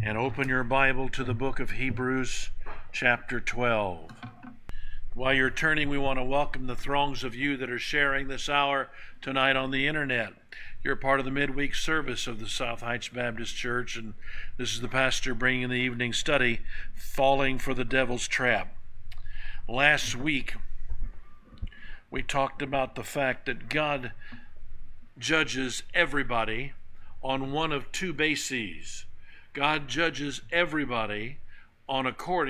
and open your Bible to the book of Hebrews, chapter 12. While you're turning, we want to welcome the throngs of you that are sharing this hour tonight on the internet. You're part of the midweek service of the South Heights Baptist Church, and this is the pastor bringing the evening study, Falling for the Devil's Trap. Last week, we talked about the fact that God judges everybody on one of two bases. God judges everybody on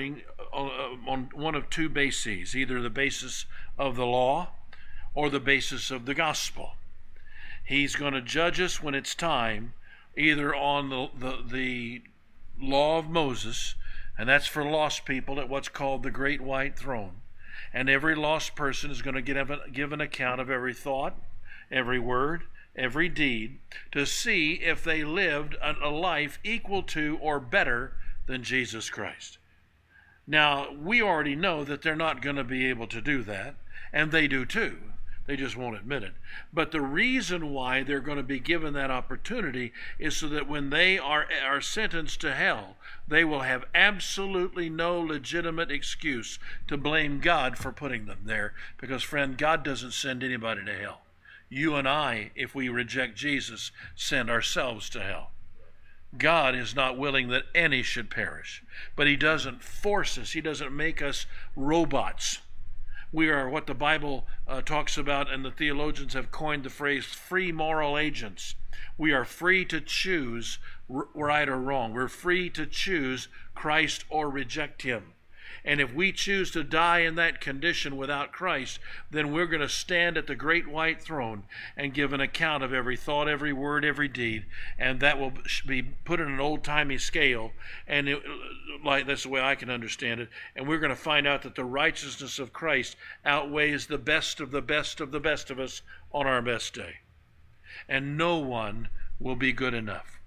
one of two bases, either the basis of the law or the basis of the gospel. He's going to judge us when it's time, either on the law of Moses, and that's for lost people at what's called the Great White Throne. And every lost person is going to give an account of every thought, every word, every deed, to see if they lived a life equal to or better than Jesus Christ. Now, we already know that they're not going to be able to do that, and they do too. They just won't admit it. But the reason why they're going to be given that opportunity is so that when they are sentenced to hell, they will have absolutely no legitimate excuse to blame God for putting them there. Because, friend, God doesn't send anybody to hell. You and I, if we reject Jesus, send ourselves to hell. God is not willing that any should perish, but he doesn't force us. He doesn't make us robots. We are what the Bible talks about, and the theologians have coined the phrase free moral agents. We are free to choose right or wrong. We're free to choose Christ or reject him. And if we choose to die in that condition without Christ, then we're going to stand at the great white throne and give an account of every thought, every word, every deed. And that will be put in an old-timey scale. And that's the way I can understand it. And we're going to find out that the righteousness of Christ outweighs the best of the best of the best of us on our best day. And no one will be good enough.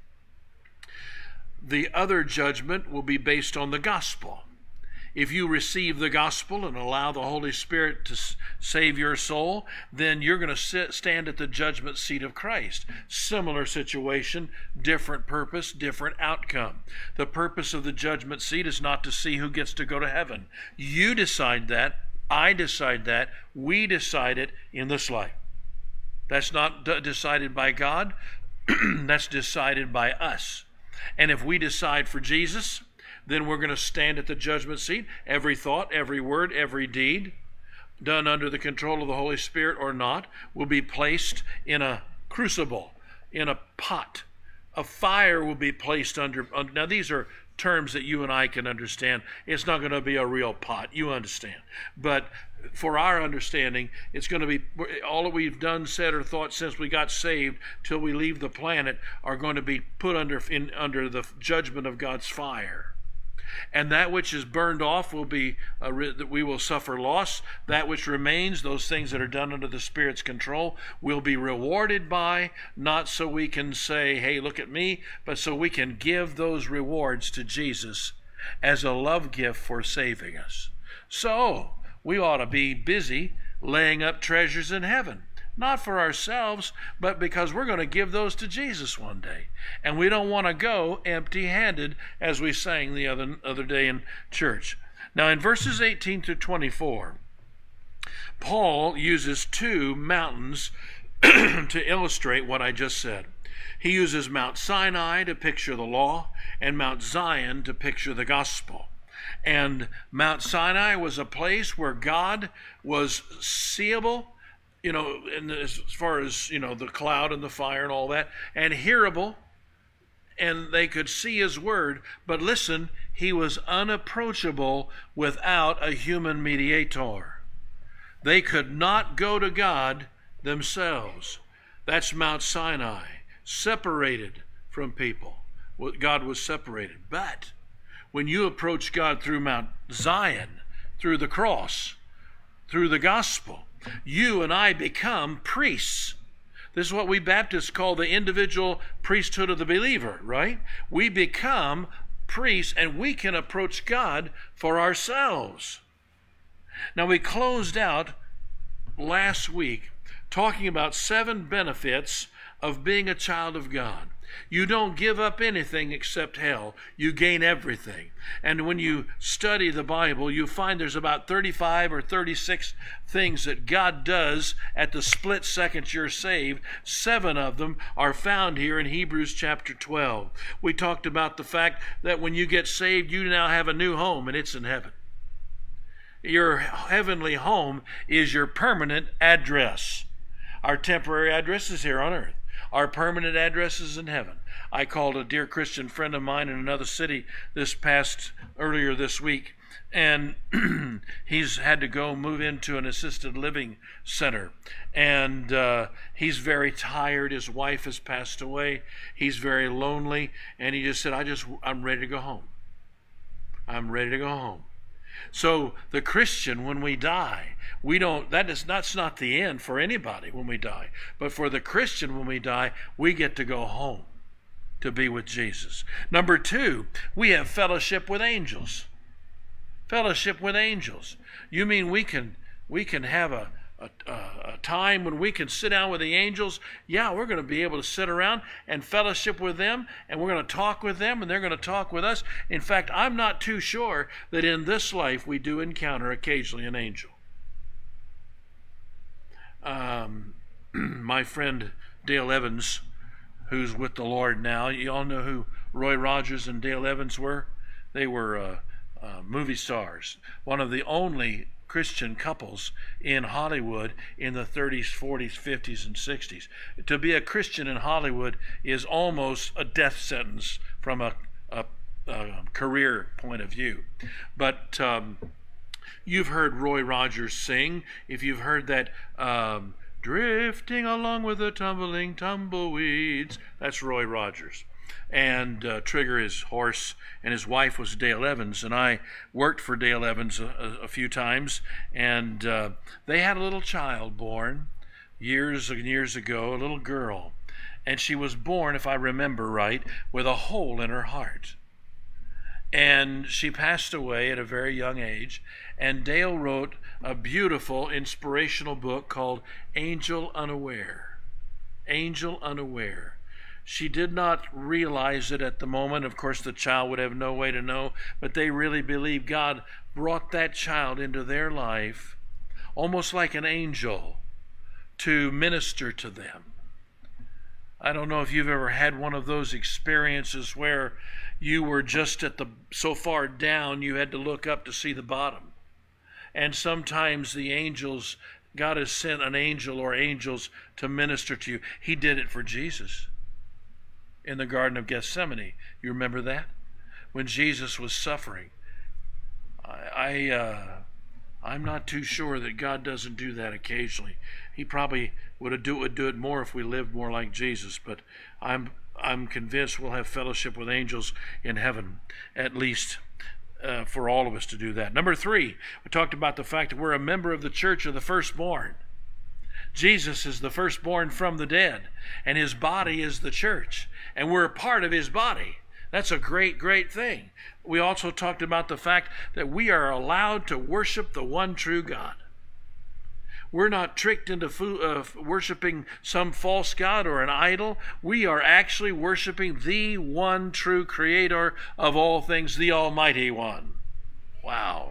The other judgment will be based on the gospel. If you receive the gospel and allow the Holy Spirit to save your soul, then you're going to stand at the judgment seat of Christ. Similar situation, different purpose, different outcome. The purpose of the judgment seat is not to see who gets to go to heaven. You decide that. I decide that. We decide it in this life. That's not decided by God. That's decided by us. And if we decide for Jesus, then we're going to stand at the judgment seat. Every thought, every word, every deed, done under the control of the Holy Spirit or not, will be placed in a crucible, in a pot. A fire will be placed under. Now, these are terms that you and I can understand. It's not going to be a real pot. You understand. But for our understanding, it's going to be all that we've done, said, or thought since we got saved till we leave the planet are going to be put under the judgment of God's fire. And that which is burned off will be that we will suffer loss. That which remains, those things that are done under the Spirit's control, will be rewarded by, not so we can say, hey, look at me, but so we can give those rewards to Jesus as a love gift for saving us. So we ought to be busy laying up treasures in heaven. Not for ourselves, but because we're going to give those to Jesus one day. And we don't want to go empty-handed, as we sang the other day in church. Now, in verses 18 through 24, Paul uses two mountains to illustrate what I just said. He uses Mount Sinai to picture the law, and Mount Zion to picture the gospel. And Mount Sinai was a place where God was seeable, and as far as, the cloud and the fire and all that, and hearable, and they could see his word, but listen, he was unapproachable without a human mediator. They could not go to God themselves. That's Mount Sinai, separated from people. God was separated. But when you approach God through Mount Zion, through the cross, through the gospel, you and I become priests. This is what we Baptists call the individual priesthood of the believer, right? We become priests and we can approach God for ourselves. Now, we closed out last week talking about 7 benefits of being a child of God. You don't give up anything except hell. You gain everything. And when you study the Bible, you find there's about 35 or 36 things that God does at the split second you're saved. 7 of them are found here in Hebrews chapter 12. We talked about the fact that when you get saved, you now have a new home, and it's in heaven. Your heavenly home is your permanent address. Our temporary address is here on earth. Our permanent address is in heaven. I called a dear Christian friend of mine in another city earlier this week, and he's had to go move into an assisted living center, and he's very tired. His wife has passed away. He's very lonely, and he just said, I'm ready to go home. I'm ready to go home. So the Christian, when we die, that's not the end for anybody when we die. But for the Christian, when we die, we get to go home to be with Jesus. Number 2, we have fellowship with angels. Fellowship with angels. You mean we can have a time when we can sit down with the angels? Yeah, we're going to be able to sit around and fellowship with them, and we're going to talk with them, and they're going to talk with us. In fact, I'm not too sure that in this life we do encounter occasionally an angel. My friend Dale Evans, who's with the Lord now, you all know who Roy Rogers and Dale Evans were? They were movie stars, one of the only Christian couples in Hollywood in the 30s, 40s, 50s, and 60s. To be a Christian in Hollywood is almost a death sentence from a career point of view. But you've heard Roy Rogers sing. If you've heard that drifting along with the tumbling tumbleweeds, that's Roy Rogers. And Trigger, his horse, and his wife was Dale Evans, and I worked for Dale Evans a few times, and they had a little child born years and years ago, a little girl, and she was born, if I remember right, with a hole in her heart. And she passed away at a very young age, and Dale wrote a beautiful inspirational book called Angel Unaware. Angel Unaware. She did not realize it at the moment. Of course, the child would have no way to know, but they really believe God brought that child into their life almost like an angel to minister to them. I don't know if you've ever had one of those experiences where you were just so far down you had to look up to see the bottom. And sometimes God has sent an angel or angels to minister to you. He did it for Jesus in the Garden of Gethsemane. You remember that? When Jesus was suffering. I'm not too sure that God doesn't do that occasionally. He probably would do it more if we lived more like Jesus, but I'm convinced we'll have fellowship with angels in heaven, at least for all of us to do that. Number 3, we talked about the fact that we're a member of the church of the firstborn. Jesus is the firstborn from the dead, and his body is the church, and we're a part of his body. That's a great, great thing. We also talked about the fact that we are allowed to worship the one true God. We're not tricked into worshiping some false god or an idol. We are actually worshiping the one true creator of all things, the Almighty One. Wow.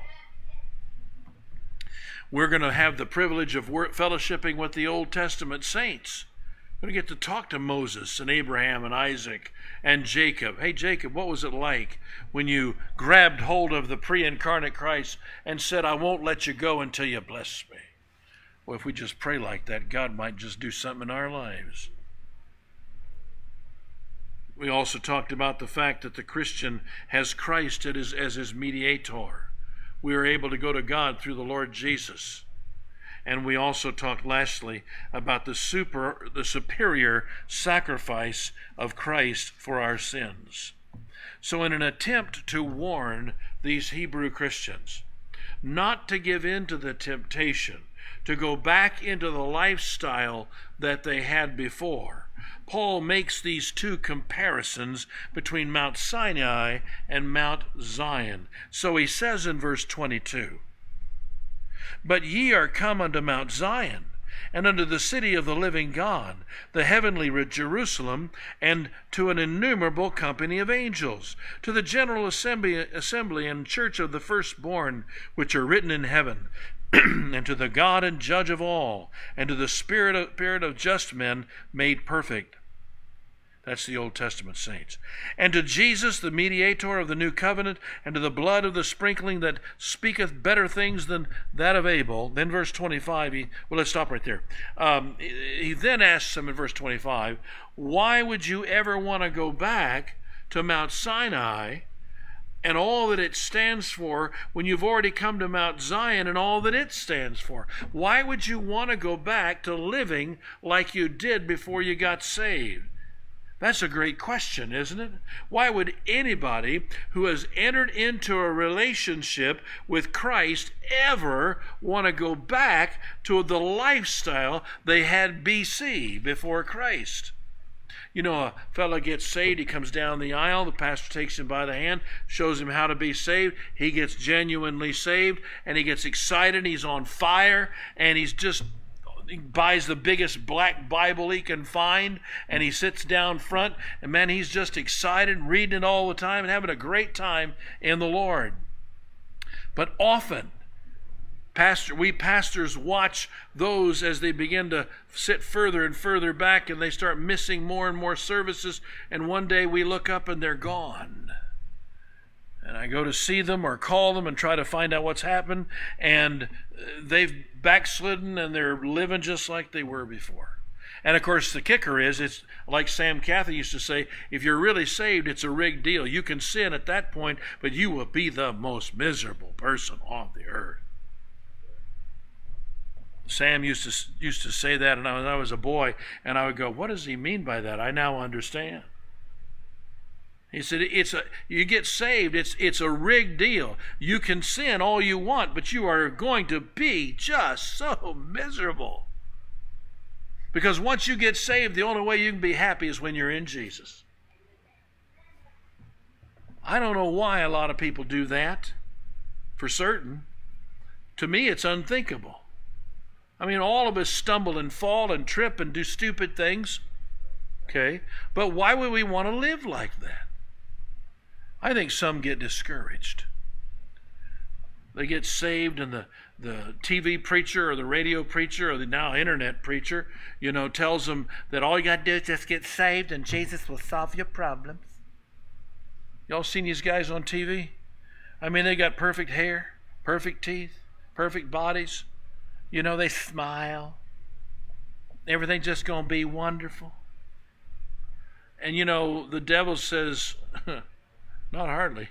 We're going to have the privilege of fellowshipping with the Old Testament saints. We're going to get to talk to Moses and Abraham and Isaac and Jacob. Hey, Jacob, what was it like when you grabbed hold of the pre-incarnate Christ and said, I won't let you go until you bless me? Well, if we just pray like that, God might just do something in our lives. We also talked about the fact that the Christian has Christ as his mediator. We are able to go to God through the Lord Jesus. And we also talked lastly about the superior sacrifice of Christ for our sins. So in an attempt to warn these Hebrew Christians not to give in to the temptation to go back into the lifestyle that they had before, Paul makes these 2 comparisons between Mount Sinai and Mount Zion. So he says in verse 22, But ye are come unto Mount Zion, and unto the city of the living God, the heavenly Jerusalem, and to an innumerable company of angels, to the general assembly and church of the firstborn, which are written in heaven, and to the God and judge of all, and to the spirit of just men made perfect. That's the Old Testament saints. And to Jesus, the mediator of the new covenant, and to the blood of the sprinkling that speaketh better things than that of Abel. Then verse 25, let's stop right there. He then asks them in verse 25, why would you ever want to go back to Mount Sinai and all that it stands for when you've already come to Mount Zion and all that it stands for? Why would you want to go back to living like you did before you got saved? That's a great question, isn't it? Why would anybody who has entered into a relationship with Christ ever want to go back to the lifestyle they had BC, before Christ? You know, a fellow gets saved, he comes down the aisle, the pastor takes him by the hand, shows him how to be saved, he gets genuinely saved, and he gets excited, he's on fire, and he buys the biggest black Bible he can find, and he sits down front, and man, he's just excited, reading it all the time and having a great time in the Lord. But often, we pastors watch those as they begin to sit further and further back, and they start missing more and more services, and one day we look up and they're gone. And I go to see them or call them and try to find out what's happened, and they've backslidden and they're living just like they were before. And of course the kicker is, it's like Sam Cathy used to say, if you're really saved, it's a rigged deal. You can sin at that point, but you will be the most miserable person on the earth. Sam used to say that, and when I was a boy, and I would go, what does he mean by that? I now understand. He said, you get saved, it's a rigged deal. You can sin all you want, but you are going to be just so miserable. Because once you get saved, the only way you can be happy is when you're in Jesus. I don't know why a lot of people do that, for certain. To me, it's unthinkable. I mean, all of us stumble and fall and trip and do stupid things. Okay? But why would we want to live like that? I think some get discouraged. They get saved, and the TV preacher or the radio preacher or the now internet preacher, tells them that all you got to do is just get saved and Jesus will solve your problems. Y'all seen these guys on TV? I mean, they got perfect hair, perfect teeth, perfect bodies. They smile. Everything's just going to be wonderful. And the devil says, not hardly.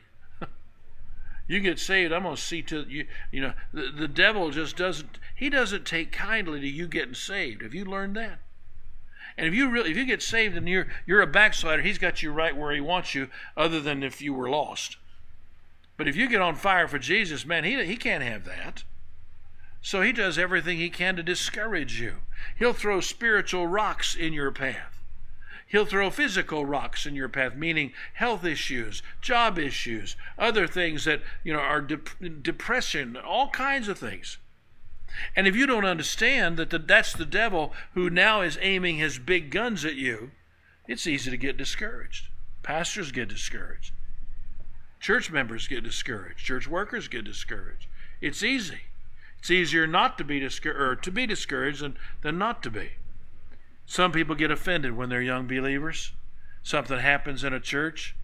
You get saved, I'm going to see to you. The devil just doesn't take kindly to you getting saved. Have you learned that? And if you get saved and you're a backslider, he's got you right where he wants you, other than if you were lost. But if you get on fire for Jesus, man, he can't have that. So he does everything he can to discourage you. He'll throw spiritual rocks in your path. He'll throw physical rocks in your path, meaning health issues, job issues, other things that are depression, all kinds of things. And if you don't understand that that's the devil who now is aiming his big guns at you, it's easy to get discouraged. Pastors get discouraged. Church members get discouraged. Church workers get discouraged. It's easy. It's easier not to be discouraged than not to be. Some people get offended when they're young believers. Something happens in a church,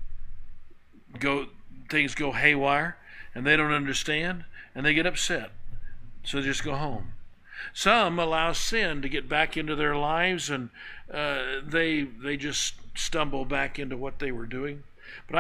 things go haywire, and they don't understand, and they get upset. So they just go home. Some allow sin to get back into their lives, and they just stumble back into what they were doing. But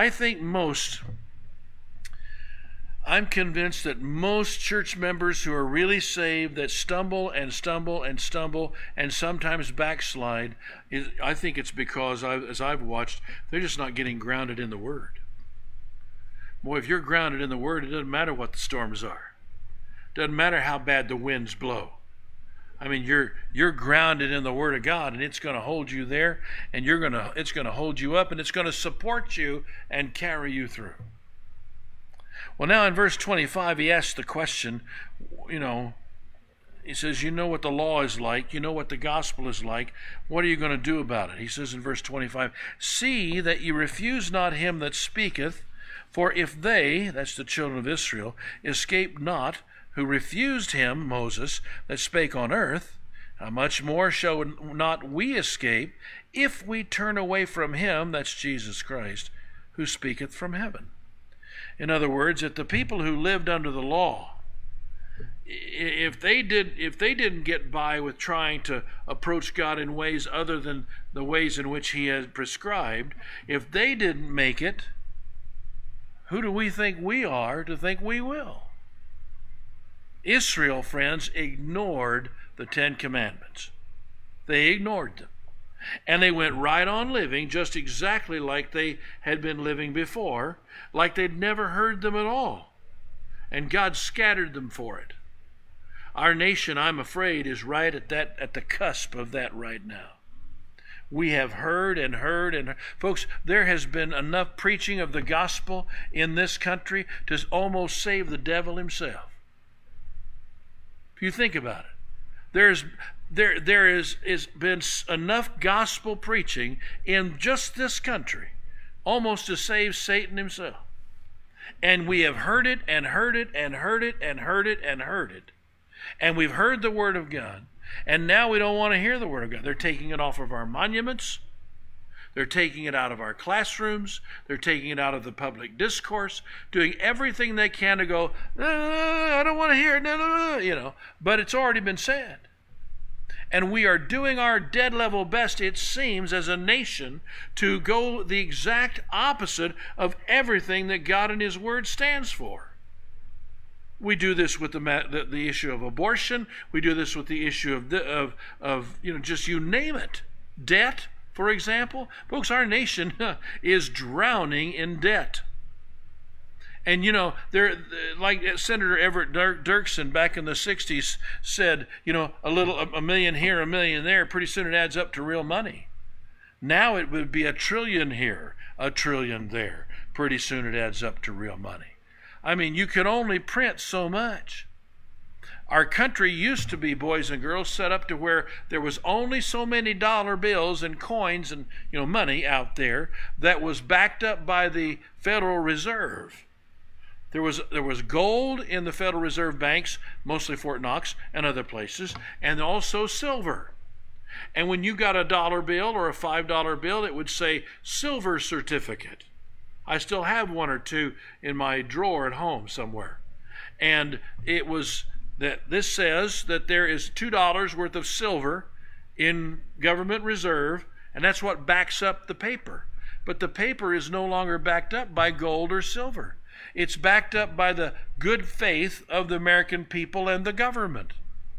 I'm convinced that most church members who are really saved, that stumble and stumble and stumble and sometimes backslide, I think it's because, as I've watched, they're just not getting grounded in the Word. Boy, if you're grounded in the Word, it doesn't matter what the storms are. It doesn't matter how bad the winds blow. I mean, you're grounded in the Word of God, and it's going to hold you there, and it's going to hold you up, and it's going to support you and carry you through. Well, now in verse 25, he asks the question, He says, you know what the law is like. You know what the gospel is like. What are you going to do about it? He says in verse 25, see that ye refuse not him that speaketh, for if they, that's the children of Israel, escape not, who refused him, Moses, that spake on earth, how much more shall not we escape if we turn away from him, that's Jesus Christ, who speaketh from heaven? In other words, if the people who lived under the law, if they didn't get by with trying to approach God in ways other than the ways in which he has prescribed, if they didn't make it, who do we think we are to think we will? Israel, friends, ignored the Ten Commandments. They ignored them. And they went right on living just exactly like they had been living before, like they'd never heard them at all. And God scattered them for it. Our nation, I'm afraid, is right at the cusp of that right now. We have heard and heard and heard. Folks, there has been enough preaching of the gospel in this country to almost save the devil himself. If you think about it, there has been enough gospel preaching in just this country almost to save Satan himself. And we have heard it and heard it and heard it and heard it and heard it. And we've heard the word of God, and now we don't want to hear the word of God. They're taking it off of our monuments. They're taking it out of our classrooms. They're taking it out of the public discourse, doing everything they can to go, I don't want to hear it, but it's already been said. And we are doing our dead level best, it seems, as a nation to go the exact opposite of everything that God and his word stands for. We do this with the issue of abortion. We do this with the issue of just you name it. Debt, for example. Folks, our nation is drowning in debt. And they're like Senator Everett Dirksen back in the 60s said, a million here, a million there, pretty soon it adds up to real money. Now it would be $1 trillion here, $1 trillion there. Pretty soon it adds up to real money. I mean, you can only print so much. Our country used to be, boys and girls, set up to where there was only so many dollar bills and coins and money out there that was backed up by the Federal Reserve. There was gold in the Federal Reserve banks, mostly Fort Knox and other places, and also silver. And when you got a dollar bill or a $5 bill, it would say silver certificate. I still have one or two in my drawer at home somewhere. And it was that this says that there is $2 worth of silver in government reserve, and that's what backs up the paper. But the paper is no longer backed up by gold or silver. It's backed up by the good faith of the American people and the government.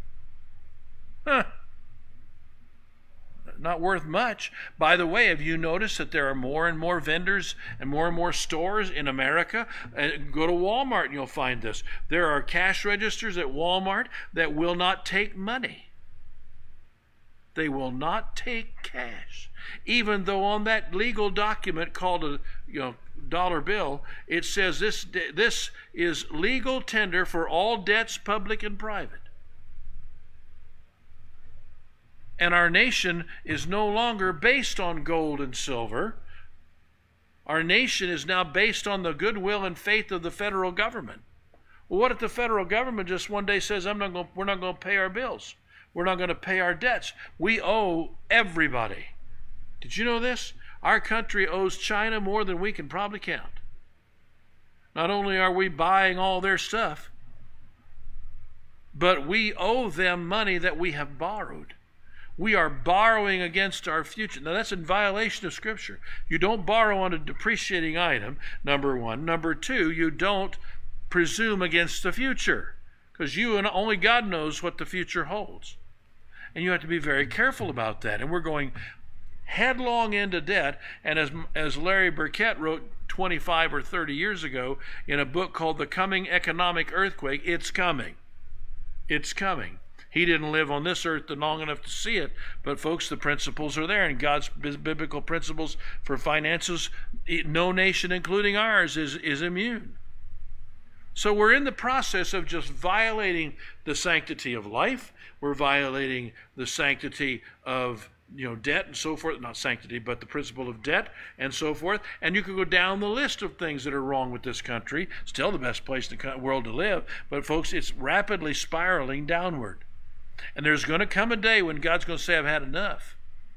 Not worth much. By the way, have you noticed that there are more and more vendors and more stores in America? Go to Walmart and you'll find this. There are cash registers at Walmart that will not take money. They will not take cash. Even though on that legal document called a dollar bill, it says this is legal tender for all debts, public and private. And our nation is no longer based on gold and silver. Our nation is now based on the goodwill and faith of the federal government. Well, what if the federal government just one day says, we're not going to pay our bills. We're not going to pay our debts. We owe everybody. Did you know this? Our country owes China more than we can probably count. Not only are we buying all their stuff, but we owe them money that we have borrowed. We are borrowing against our future. Now, that's in violation of Scripture. You don't borrow on a depreciating item, number one. Number two, you don't presume against the future, because you and only God knows what the future holds. And you have to be very careful about that. And we're going headlong into debt. And as Larry Burkett wrote 25 or 30 years ago in a book called The Coming Economic Earthquake, it's coming. It's coming. He didn't live on this earth long enough to see it, but folks, the principles are there, and God's biblical principles for finances, no nation, including ours, is immune. So we're in the process of just violating the sanctity of life. We're violating the sanctity of debt and so forth. Not sanctity, but the principle of debt and so forth. And you could go down the list of things that are wrong with this country. Still the best place in the world to live. But folks, it's rapidly spiraling downward. And there's going to come a day when God's going to say, I've had enough.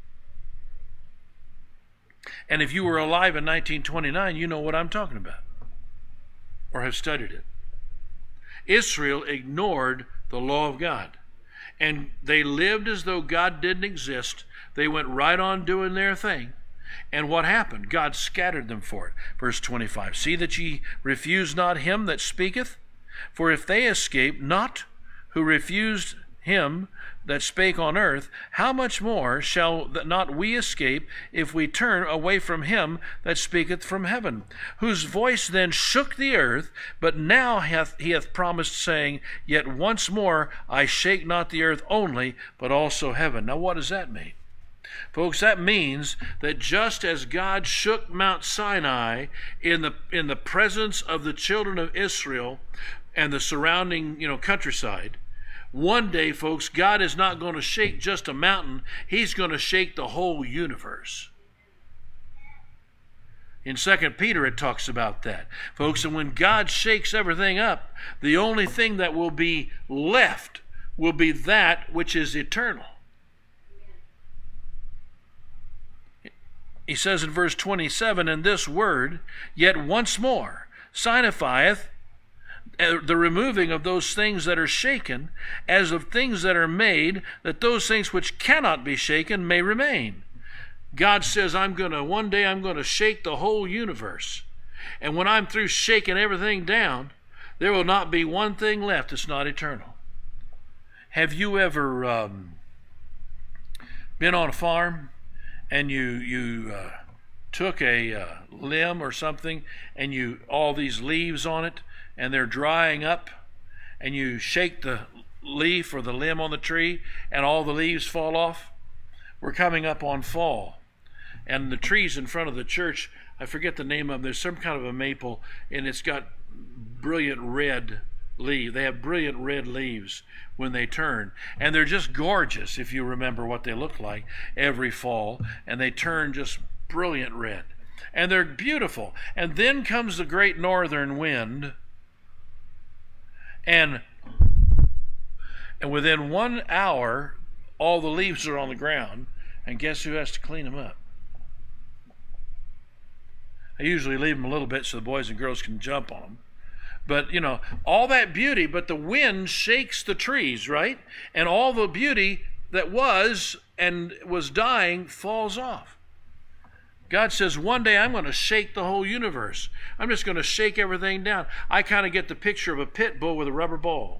And if you were alive in 1929, you know what I'm talking about, or have studied it. Israel ignored the law of God, and they lived as though God didn't exist. They went right on doing their thing. And what happened? God scattered them for it. Verse 25, see that ye refuse not him that speaketh, for if they escape not who refused him that spake on earth, how much more shall not we escape if we turn away from him that speaketh from heaven, whose voice then shook the earth, but now he hath promised, saying, yet once more I shake not the earth only, but also heaven. Now what does that mean? Folks, that means that just as God shook Mount Sinai in the presence of the children of Israel and the surrounding countryside, one day, folks, God is not going to shake just a mountain. He's going to shake the whole universe. In 2 Peter, it talks about that. Folks, and when God shakes everything up, the only thing that will be left will be that which is eternal. He says in verse 27, and this word, yet once more, signifieth the removing of those things that are shaken, as of things that are made, that those things which cannot be shaken may remain. God says, one day I'm going to shake the whole universe. And when I'm through shaking everything down, there will not be one thing left that's not eternal. Have you ever been on a farm and you took a limb or something and all these leaves on it, and they're drying up, and you shake the leaf or the limb on the tree, and all the leaves fall off? We're coming up on fall. And the trees in front of the church, I forget the name of them, there's some kind of a maple, and it's got brilliant red leaves. They have brilliant red leaves when they turn. And they're just gorgeous, if you remember what they look like, every fall. And they turn just brilliant red. And they're beautiful. And then comes the great northern wind, and within 1 hour, all the leaves are on the ground, and guess who has to clean them up? I usually leave them a little bit so the boys and girls can jump on them. But, all that beauty, but the wind shakes the trees, right? And all the beauty that was dying falls off. God says, one day I'm going to shake the whole universe. I'm just going to shake everything down. I kind of get the picture of a pit bull with a rubber ball.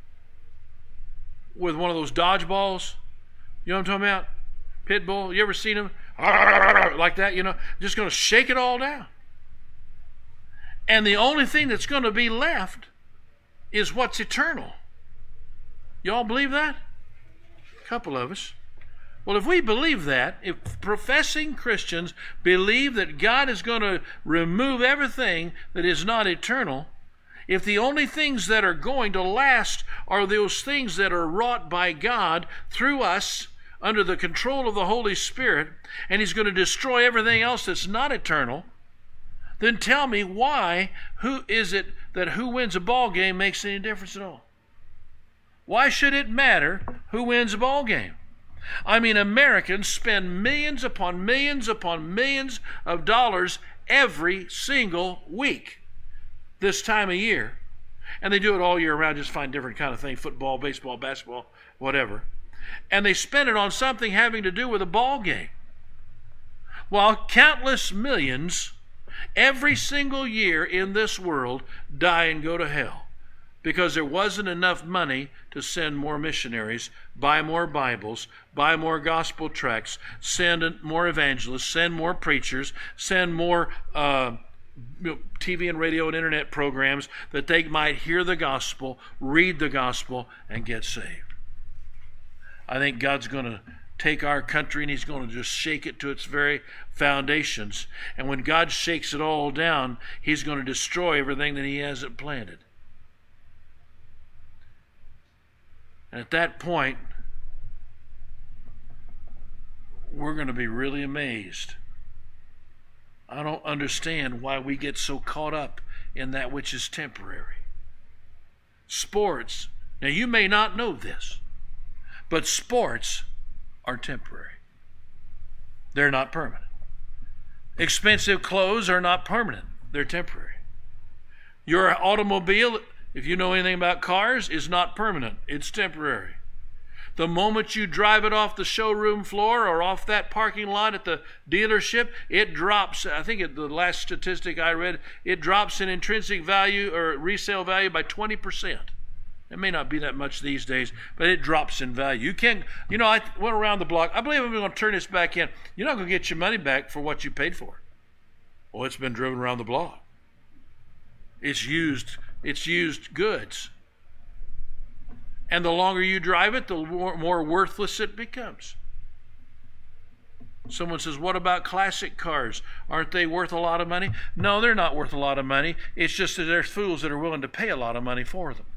With one of those dodgeballs. You know what I'm talking about? Pit bull. You ever seen them? Like that, Just going to shake it all down. And the only thing that's going to be left is what's eternal. Y'all believe that? A couple of us. Well, if we believe that, if professing Christians believe that God is going to remove everything that is not eternal, if the only things that are going to last are those things that are wrought by God through us under the control of the Holy Spirit, and He's going to destroy everything else that's not eternal, then tell me who wins a ball game makes any difference at all? Why should it matter who wins a ball game? I mean, Americans spend millions upon millions upon millions of dollars every single week this time of year. And they do it all year round, just find different kind of thing, football, baseball, basketball, whatever. And they spend it on something having to do with a ball game. While countless millions every single year in this world die and go to hell because there wasn't enough money to send more missionaries, buy more Bibles, buy more gospel tracts, send more evangelists, send more preachers, send more TV and radio and internet programs that they might hear the gospel, read the gospel, and get saved. I think God's going to take our country and He's going to just shake it to its very foundations. And when God shakes it all down, He's going to destroy everything that He hasn't planted. And at that point, we're going to be really amazed. I don't understand why we get so caught up in that which is temporary. Sports, now you may not know this, but sports are temporary. They're not permanent. Expensive clothes are not permanent. They're temporary. Your automobile, if you know anything about cars, is not permanent. It's temporary. The moment you drive it off the showroom floor or off that parking lot at the dealership, it drops. I think the last statistic I read, it drops in intrinsic value or resale value by 20%. It may not be that much these days, but it drops in value. You can't, I went around the block. I believe I'm going to turn this back in. You're not going to get your money back for what you paid for. Well, it's been driven around the block. It's used goods. And the longer you drive it, the more worthless it becomes. Someone says, what about classic cars? Aren't they worth a lot of money? No, they're not worth a lot of money. It's just that there's fools that are willing to pay a lot of money for them.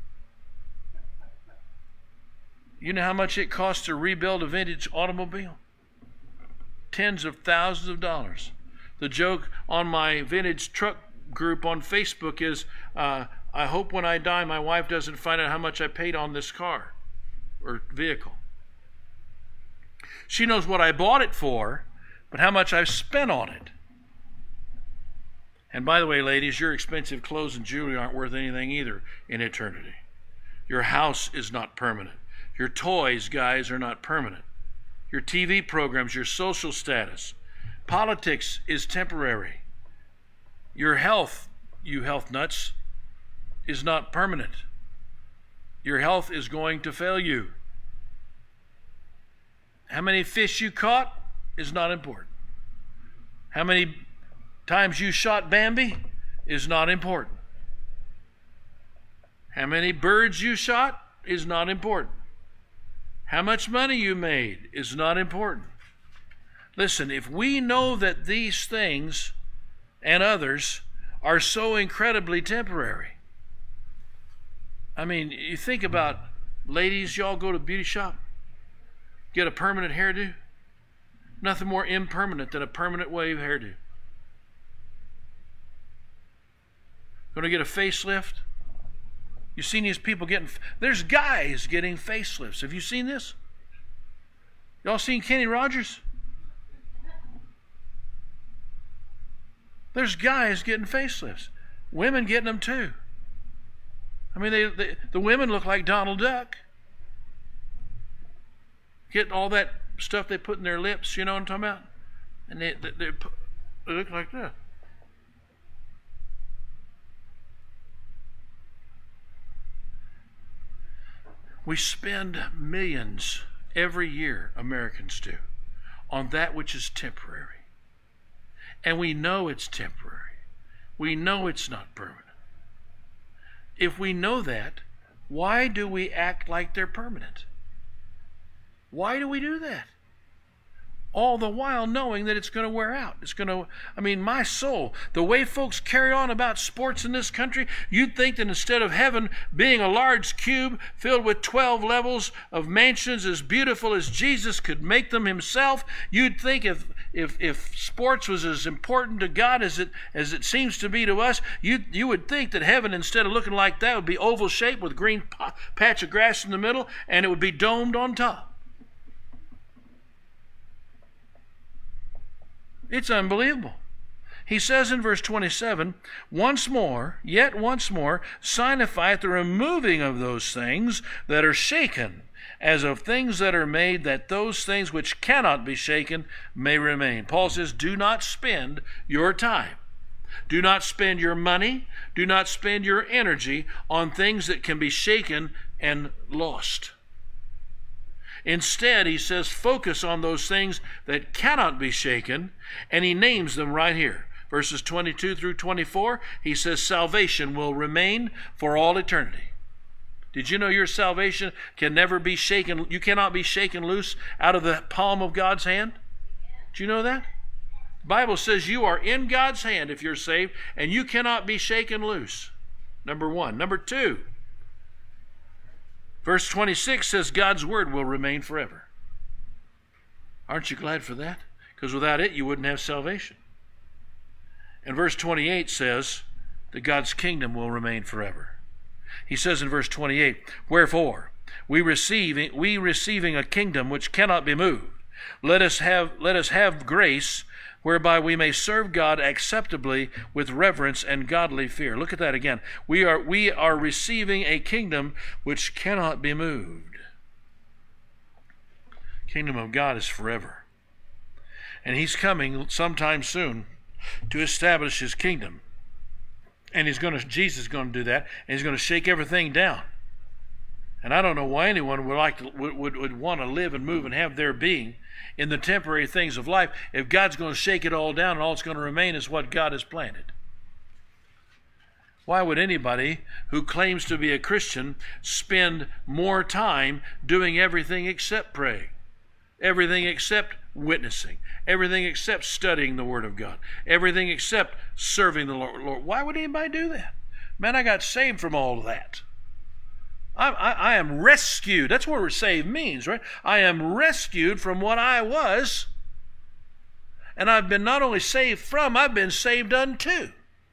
You know how much it costs to rebuild a vintage automobile? Tens of thousands of dollars. The joke on my vintage truck group on Facebook is, I hope when I die my wife doesn't find out how much I paid on this car or vehicle. She knows what I bought it for, but how much I've spent on it. And by the way, ladies, your expensive clothes and jewelry aren't worth anything either in eternity. Your house is not permanent. Your toys, guys, are not permanent. Your TV programs, your social status. Politics is temporary. Your health, you health nuts, is not permanent. Your health is going to fail you. How many fish you caught is not important. How many times you shot Bambi is not important. How many birds you shot is not important. How much money you made is not important. Listen, if we know that these things and others are so incredibly temporary, I mean, you think about ladies, y'all go to a beauty shop, get a permanent hairdo. Nothing more impermanent than a permanent wave hairdo. Going to get a facelift? You've seen these people there's guys getting facelifts. Have you seen this? Y'all seen Kenny Rogers? There's guys getting facelifts. Women getting them too. I mean, the women look like Donald Duck. Get all that stuff they put in their lips, you know what I'm talking about? And they look like that. We spend millions every year, Americans do, on that which is temporary. And we know it's temporary. We know it's not permanent. If we know that, why do we act like they're permanent? Why do we do that? All the while knowing that it's going to wear out. My soul, the way folks carry on about sports in this country, you'd think that instead of heaven being a large cube filled with 12 levels of mansions as beautiful as Jesus could make them himself, you'd think if sports was as important to God as it seems to be to us, you would think that heaven, instead of looking like that, would be oval shaped with a green patch of grass in the middle, and it would be domed on top. It's unbelievable. He says in verse 27, once more, yet once more, signifieth the removing of those things that are shaken, as of things that are made, that those things which cannot be shaken may remain. Paul says, do not spend your time. Do not spend your money. Do not spend your energy on things that can be shaken and lost. Instead, he says, focus on those things that cannot be shaken, and he names them right here. Verses 22 through 24, he says salvation will remain for all eternity. Did you know your salvation can never be shaken? You cannot be shaken loose out of the palm of God's hand? Do you know that? The Bible says you are in God's hand if you're saved, and you cannot be shaken loose. Number one. Number two, Verse 26 says God's word will remain forever. Aren't you glad for that? Because without it, you wouldn't have salvation. And verse 28 says that God's kingdom will remain forever. He says in verse 28, wherefore, we receiving a kingdom which cannot be moved, let us have grace whereby we may serve God acceptably with reverence and godly fear. Look at that again. We are receiving a kingdom which cannot be moved. Kingdom of God is forever. And he's coming sometime soon to establish his kingdom. And Jesus is going to do that, and he's going to shake everything down. And I don't know why anyone would want to live and move and have their being in the temporary things of life if God's going to shake it all down and all that's going to remain is what God has planted. Why would anybody who claims to be a Christian spend more time doing everything except praying, everything except witnessing, everything except studying the Word of God, everything except serving the Lord? Why would anybody do that? Man, I got saved from all of that. I am rescued. That's what saved means, right? I am rescued from what I was. And I've been not only saved from, I've been saved unto.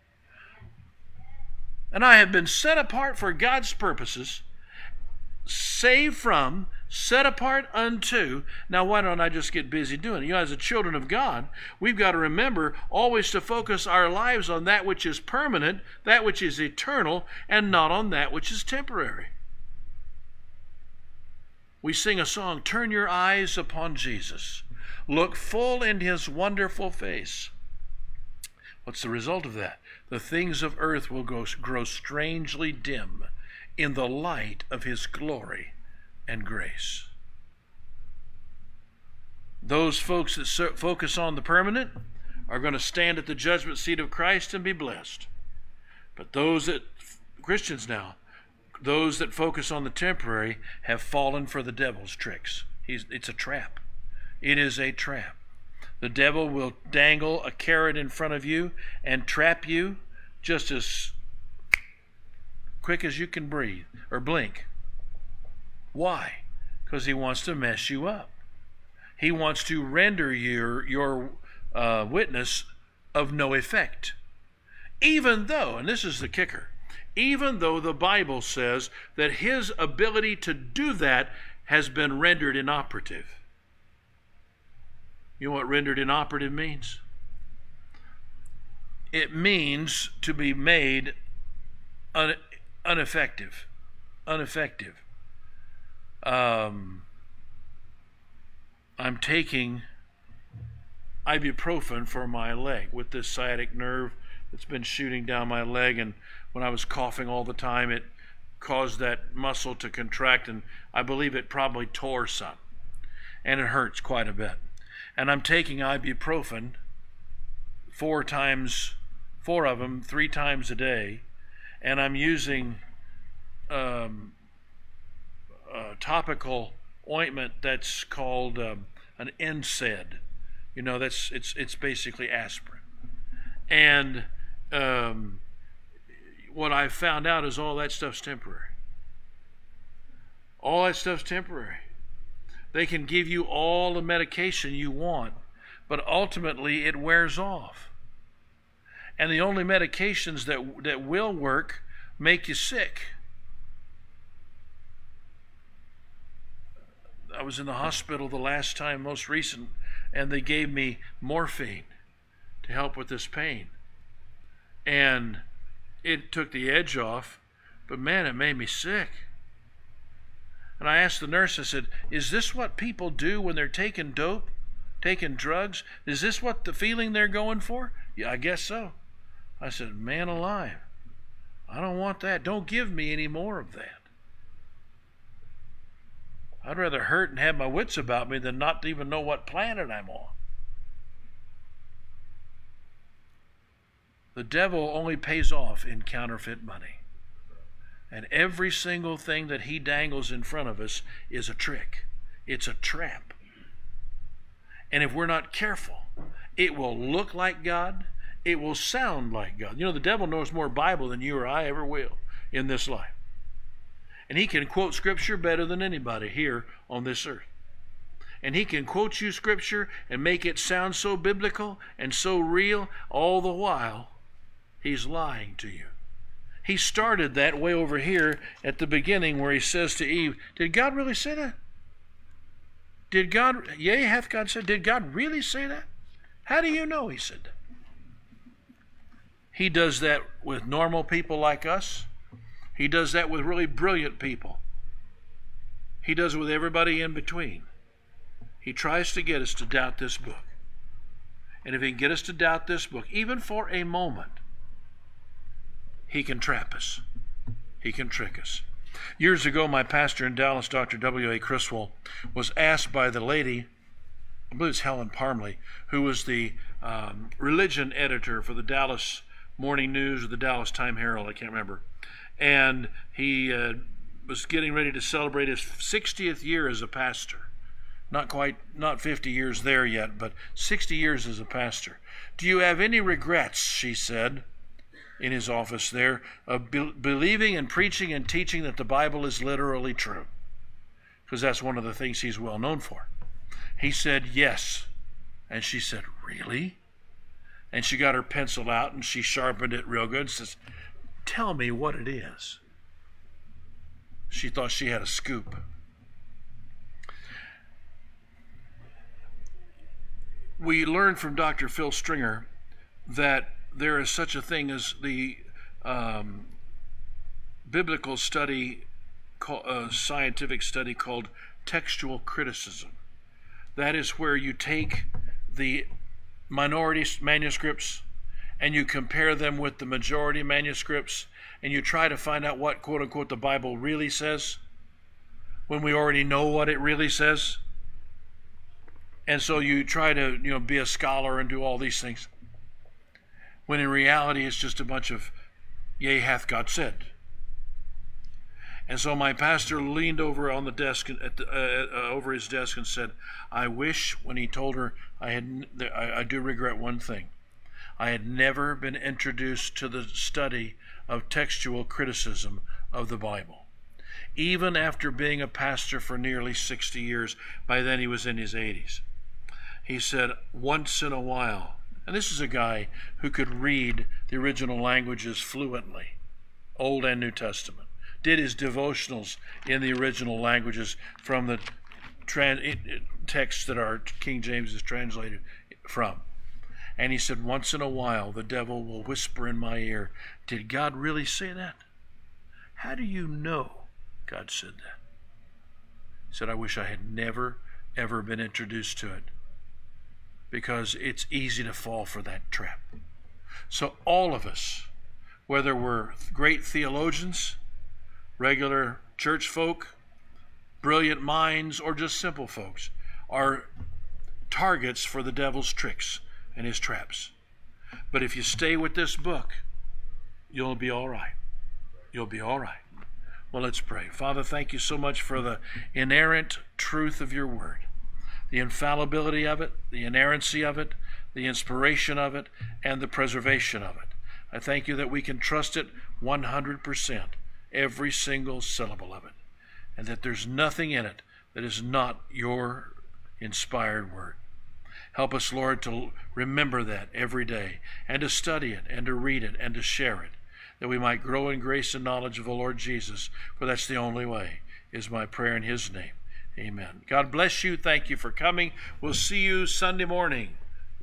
And I have been set apart for God's purposes, saved from, set apart unto. Now, why don't I just get busy doing it? You know, as a children of God, we've got to remember always to focus our lives on that which is permanent, that which is eternal, and not on that which is temporary. We sing a song, turn your eyes upon Jesus. Look full in his wonderful face. What's the result of that? The things of earth will grow strangely dim in the light of his glory and grace. Those folks that focus on the permanent are going to stand at the judgment seat of Christ and be blessed. But Christians now, those that focus on the temporary have fallen for the devil's tricks. It's a trap. It is a trap. The devil will dangle a carrot in front of you and trap you just as quick as you can breathe or blink. Why? Because he wants to mess you up. He wants to render your witness of no effect. Even though, and this is the kicker, even though the Bible says that his ability to do that has been rendered inoperative. You know what rendered inoperative means? It means to be made ineffective. I'm taking ibuprofen for my leg with this sciatic nerve that's been shooting down my leg, and when I was coughing all the time, it caused that muscle to contract, and I believe it probably tore some, and it hurts quite a bit. And I'm taking ibuprofen 4 of them, 3 times a day, and I'm using a topical ointment that's called an NSAID. You know, it's basically aspirin. And what I've found out is all that stuff's temporary. All that stuff's temporary. They can give you all the medication you want, but ultimately it wears off. And the only medications that will work make you sick. I was in the hospital the last time, most recent, and they gave me morphine to help with this pain. And it took the edge off, but man, it made me sick. And I asked the nurse, I said, is this what people do when they're taking dope, taking drugs? Is this what the feeling they're going for? Yeah, I guess so. I said, man alive, I don't want that. Don't give me any more of that. I'd rather hurt and have my wits about me than not even know what planet I'm on. The devil only pays off in counterfeit money. And every single thing that he dangles in front of us is a trick. It's a trap. And if we're not careful, it will look like God. It will sound like God. You know, the devil knows more Bible than you or I ever will in this life. And he can quote Scripture better than anybody here on this earth. And he can quote you Scripture and make it sound so biblical and so real, all the while he's lying to you. He started that way over here at the beginning where he says to Eve, did God really say that? Did God, yea, hath God said, did God really say that? How do you know he said that? He does that with normal people like us. He does that with really brilliant people. He does it with everybody in between. He tries to get us to doubt this book. And if he can get us to doubt this book, even for a moment, he can trap us. He can trick us. Years ago, my pastor in Dallas, Dr. W.A. Criswell, was asked by the lady, I believe it's Helen Parmley, who was the religion editor for the Dallas Morning News or the Dallas Time-Herald, I can't remember. And he was getting ready to celebrate his 60th year as a pastor. Not 50 years there yet, but 60 years as a pastor. Do you have any regrets, she said, in his office there, of believing and preaching and teaching that the Bible is literally true? Because that's one of the things he's well known for. He said, yes. And she said, really? And she got her pencil out and she sharpened it real good and says, tell me what it is. She thought she had a scoop. We learned from Dr. Phil Stringer that there is such a thing as the biblical study, scientific study called textual criticism. That is where you take the minority manuscripts and you compare them with the majority manuscripts and you try to find out what, quote unquote, the Bible really says when we already know what it really says. And so you try to, be a scholar and do all these things, when in reality it's just a bunch of, yea, hath God said. And so my pastor leaned over on the desk, over his desk, and said, I wish, when he told her, I do regret one thing. I had never been introduced to the study of textual criticism of the Bible. Even after being a pastor for nearly 60 years, by then he was in his 80s. He said, once in a while, and this is a guy who could read the original languages fluently, Old and New Testament, did his devotionals in the original languages from the texts that our King James is translated from. And he said, once in a while, the devil will whisper in my ear, did God really say that? How do you know God said that? He said, I wish I had never, ever been introduced to it, because it's easy to fall for that trap. So all of us, whether we're great theologians, regular church folk, brilliant minds, or just simple folks, are targets for the devil's tricks and his traps. But if you stay with this book, you'll be all right. You'll be all right. Well, let's pray. Father, thank you so much for the inerrant truth of your word, the infallibility of it, the inerrancy of it, the inspiration of it, and the preservation of it. I thank you that we can trust it 100%, every single syllable of it, and that there's nothing in it that is not your inspired word. Help us, Lord, to remember that every day, and to study it, and to read it, and to share it, that we might grow in grace and knowledge of the Lord Jesus, for that's the only way, is my prayer in his name. Amen. God bless you. Thank you for coming. We'll see you Sunday morning.